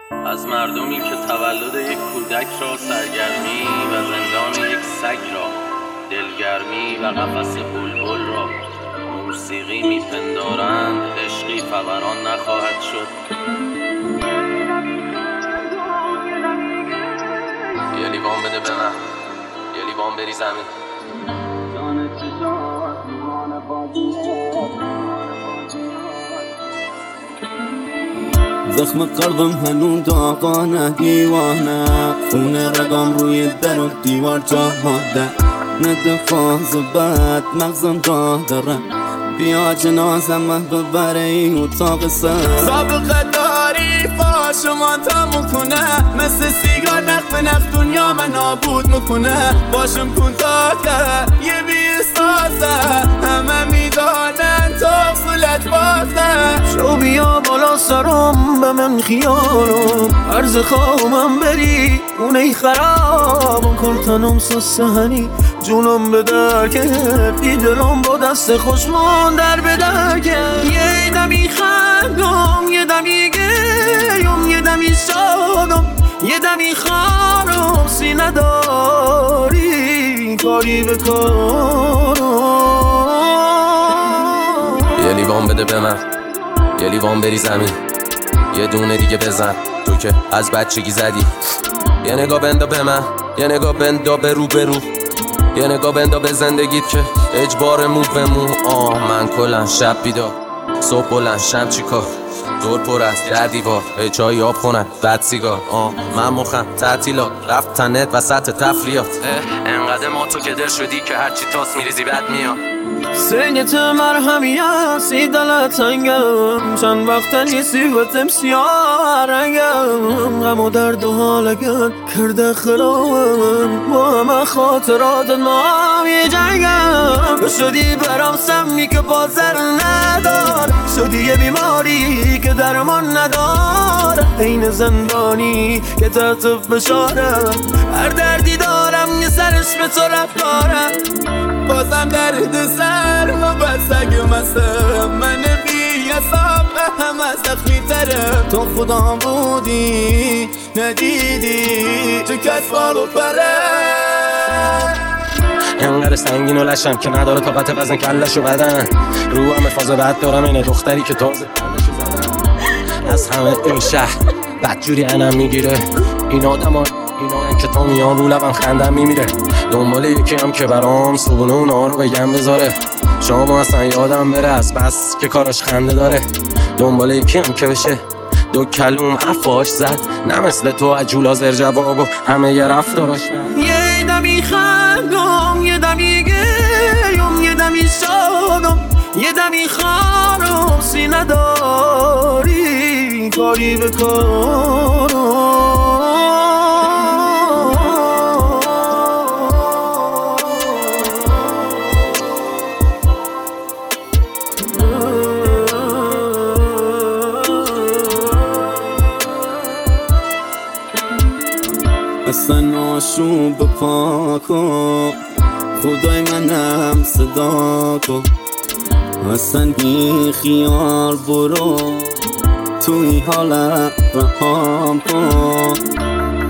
از مردمی که تولد یک کودک را سرگرمی و زندان یک سگ را، دلگرمی و قفس بلبل را موسیقی میپندارند، عشقی فوران نخواهد شد. یه لیوان بده به من، یه لیوان بری زمین. زخم قلبم هنوز داغانه، دیوانه خونه رگام روی در و دیوار جا ماده. نه فاز بد مغزم راه داره، بیا جنازم ببره این اتاق سر. سابقه داری فاشمان تموم کنه، مثل سیگار نخ به نخ دنیا من نابود میکنه. باشم کن تا که یه بیستازه، همه میدانن تا صلت بازه. شو بیا بالا سرم به من خیالم، عرض خواهم بری اونه خراب کن. تنم سسهنی جونم به درکت، بی دلم با دست خوشمان در به درکت. یه دمی خندم، یه دمی گریم، یه دمی شادم، یه دمی خارم. سینه داری کاری بکنم. یه لیوان بده به من، یه لیوان بری زمین. یه دونه دیگه بزن تو که از بچگی زدی. یه نگاه بندا به من، یه نگاه بندا به رو به رو. یه نگاه بندا به زندگیت که اجبار مو به مو. من کلن شب بیدار، صبح بلند شم چی کار. دور پر است در دیوار، به چای آب خونن بعد سیگار. من مخم تعطیلات رفتن نت وسط تفریات. انقدر ما تو که در شدی که هرچی تاس میریزی بد میاد. سنگت مرهمی هستی دلت تنگم، چند وقت نیستی و تمسیار رنگم. غم و درد و حالگن کرده خرابم، با همه خاطرات ما هم یه جنگم. شدی برام سمی که بازر ندار، شدی یه بیماری که درمان ندار. این زندانی که تحت فشارم، هر دردی دارم یه سرش به تو رفت دارم. بازم درد سر و بسگ مستم، من بی حساب همه زخمی ترم. تو خدا بودی ندیدی تو کس بالو پره. انقدر سنگین و لشم که نداره طاقت وزن کلش و بدن. رو همه فاز بد دارم، اینه دختری که تازه پردش زدن. از همه این شهر بدجوری انم میگیره. این آدم ها اینا که تا میان رو لبم خندم میمیره. دنبال یکی هم که برام صبونه اونا رو بگم بذاره. شما اصلا یادم بره از بس که کاراش خنده داره. دنبال یکی هم که بشه دو کلوم حرفاش زد، نه مثل تو عجولا زر جواب و همه یه رفتاراش. یه دمی خندم، یه دمی گریم، یه دمی شادم، یه دمی خارم. سینه داری کاری بکنم. اصلا آشوب پاکو خدای منم صدا کن. اصلا بی خیال برو توی حالت رهام کن.